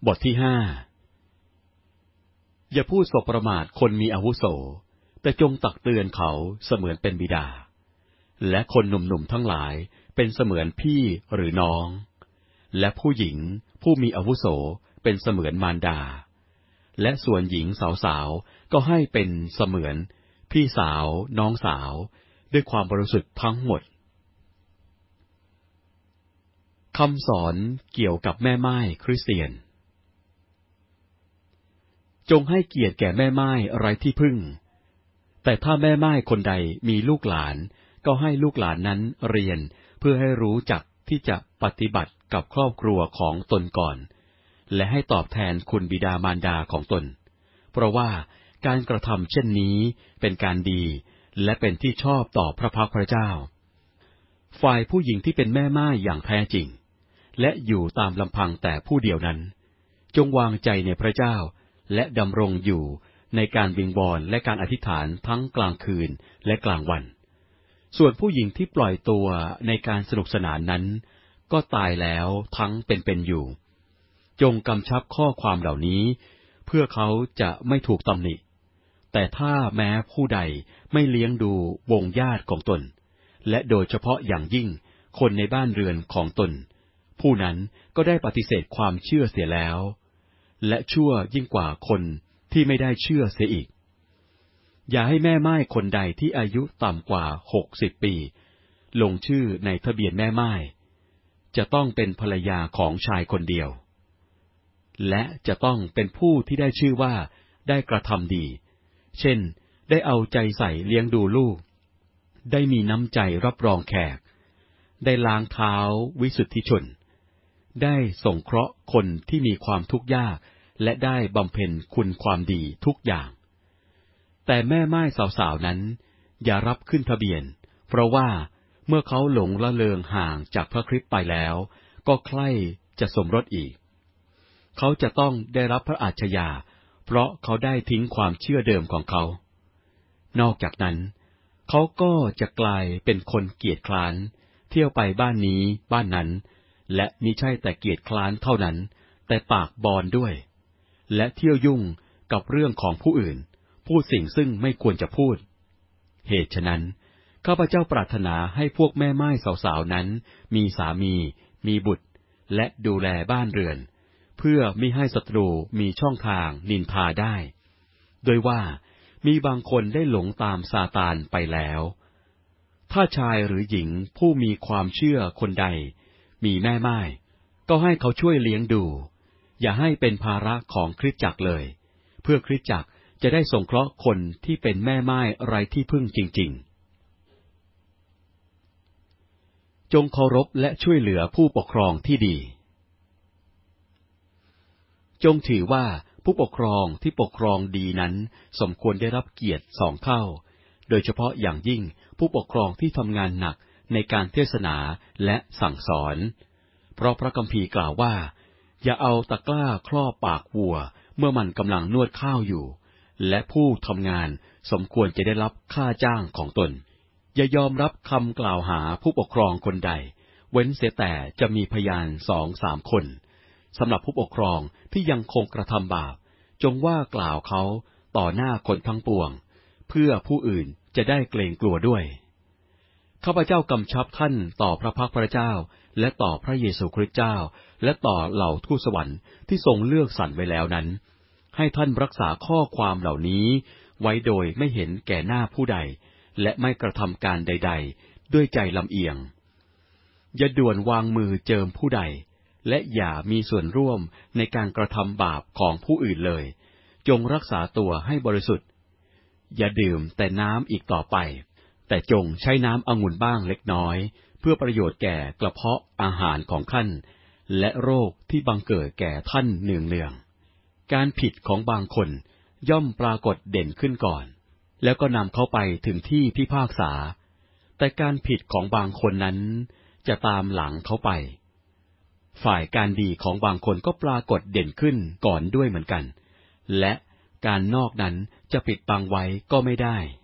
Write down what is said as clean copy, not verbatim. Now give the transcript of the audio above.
บทที่5อย่าพูดสบประมาทคนมีอาวุโสแต่จงตักเตือนเขาเสมือนเป็นบิดาและคนหนุ่มๆทั้งหลายเป็นเสมือนพี่หรือน้องและผู้หญิงผู้มีอาวุโสเป็นเสมือนมารดาและส่วนหญิงสาวๆก็ให้เป็นเสมือนพี่สาวน้องสาวด้วยความบริสุทธิ์ทั้งหมดคำสอนเกี่ยวกับแม่ม่ายคริสเตียนจงให้เกียรติแก่แม่ม่ายไร้ที่พึ่งแต่ถ้าแม่ม่ายคนใดมีลูกหลานก็ให้ลูกหลานนั้นเรียนเพื่อให้รู้จักที่จะปฏิบัติกับครอบครัวของตนก่อนและให้ตอบแทนคุณบิดามารดาของตนเพราะว่าการกระทำเช่นนี้เป็นการดีและเป็นที่ชอบต่อพระพักพระเจ้าฝ่ายผู้หญิงที่เป็นแม่ม่ายอย่างแท้จริงและอยู่ตามลำพังแต่ผู้เดียวนั้นจงวางใจในพระเจ้าและดำรงอยู่ในการวิงวอนและการอธิษฐานทั้งกลางคืนและกลางวันส่วนผู้หญิงที่ปล่อยตัวในการสนุกสนานนั้นก็ตายแล้วทั้งเป็นอยู่จงกำชับข้อความเหล่านี้เพื่อเขาจะไม่ถูกตำหนิแต่ถ้าแม้ผู้ใดไม่เลี้ยงดูวงญาติของตนและโดยเฉพาะอย่างยิ่งคนในบ้านเรือนของตนผู้นั้นก็ได้ปฏิเสธความเชื่อเสียแล้วและชั่วยิ่งกว่าคนที่ไม่ได้เชื่อเสียอีกอย่าให้แม่ม่ายคนใดที่อายุต่ำกว่า60 ปีลงชื่อในทะเบียนแม่ม่ายจะต้องเป็นภรรยาของชายคนเดียวและจะต้องเป็นผู้ที่ได้ชื่อว่าได้กระทำดีเช่นได้เอาใจใส่เลี้ยงดูลูกได้มีน้ำใจรับรองแขกได้ล้างเท้าวิสุทธิชนได้สงเคราะห์คนที่มีความทุกข์ยากและได้บำเพ็ญคุณความดีทุกอย่างแต่แม่ม่ายสาวๆนั้นอย่ารับขึ้นทะเบียนเพราะว่าเมื่อเขาหลงละเลงห่างจากพระคริสต์ไปแล้วก็ใคร่จะสมรสอีกเขาจะต้องได้รับพระอาชญาเพราะเขาได้ทิ้งความเชื่อเดิมของเขานอกจากนั้นเขาก็จะกลายเป็นคนเกียจคร้านเที่ยวไปบ้านนี้บ้านนั้นและมิใช่แต่เกียจคร้านเท่านั้นแต่ปากบอนด้วยและเที่ยวยุ่งกับเรื่องของผู้อื่นพูดสิ่งซึ่งไม่ควรจะพูดเหตุฉะนั้นข้าพเจ้าปรารถนาให้พวกแม่ม่ายสาวๆนั้นมีสามีมีบุตรและดูแลบ้านเรือนเพื่อมิให้ศัตรูมีช่องทางนินทาได้โดยว่ามีบางคนได้หลงตามซาตานไปแล้วถ้าชายหรือหญิงผู้มีความเชื่อคนใดมีแม่ม่ายก็ให้เขาช่วยเลี้ยงดูอย่าให้เป็นภาระของคริสตจักรเลยเพื่อคริสตจักรจะได้สงเคราะห์คนที่เป็นแม่ม่ายไร้ที่พึ่งจริงๆจงเคารพและช่วยเหลือผู้ปกครองที่ดีจงถือว่าผู้ปกครองที่ปกครองดีนั้นสมควรได้รับเกียรติ2 เท่าโดยเฉพาะอย่างยิ่งผู้ปกครองที่ทำงานหนักในการเทศนาและสั่งสอนเพราะพระคัมภีร์กล่าวว่าอย่าเอาตะกร้าครอบปากวัวเมื่อมันกำลังนวดข้าวอยู่และผู้ทำงานสมควรจะได้รับค่าจ้างของตนอย่ายอมรับคำกล่าวหาผู้ปกครองคนใดเว้นเสียแต่จะมีพยาน2-3 คนสำหรับผู้ปกครองที่ยังคงกระทำบาปจงว่ากล่าวเขาต่อหน้าคนทั้งปวงเพื่อผู้อื่นจะได้เกรงกลัวด้วยข้าพเจ้ากำชับท่านต่อพระพักพระเจ้าและต่อพระเยซูคริสต์เจ้าและต่อเหล่าทูตสวรรค์ที่ทรงเลือกสรรไว้แล้วนั้นให้ท่านรักษาข้อความเหล่านี้ไว้โดยไม่เห็นแก่หน้าผู้ใดและไม่กระทำการใดๆด้วยใจลำเอียงอย่าด่วนวางมือเจิมผู้ใดและอย่ามีส่วนร่วมในการกระทำบาปของผู้อื่นเลยจงรักษาตัวให้บริสุทธิ์อย่าดื่มแต่น้ำอีกต่อไปแต่จงใช้น้ำองุ่นบ้างเล็กน้อยเพื่อประโยชน์แก่กระเพาะอาหารของท่านและโรคที่บังเกิดแก่ท่านเนืองๆการผิดของบางคนย่อมปรากฏเด่นขึ้นก่อนแล้วก็นำเขาไปถึงที่พิพากษาแต่การผิดของบางคนนั้นจะตามหลังเขาไปฝ่ายการดีของบางคนก็ปรากฏเด่นขึ้นก่อนด้วยเหมือนกันและการนอกนั้นจะปิดบังไว้ก็ไม่ได้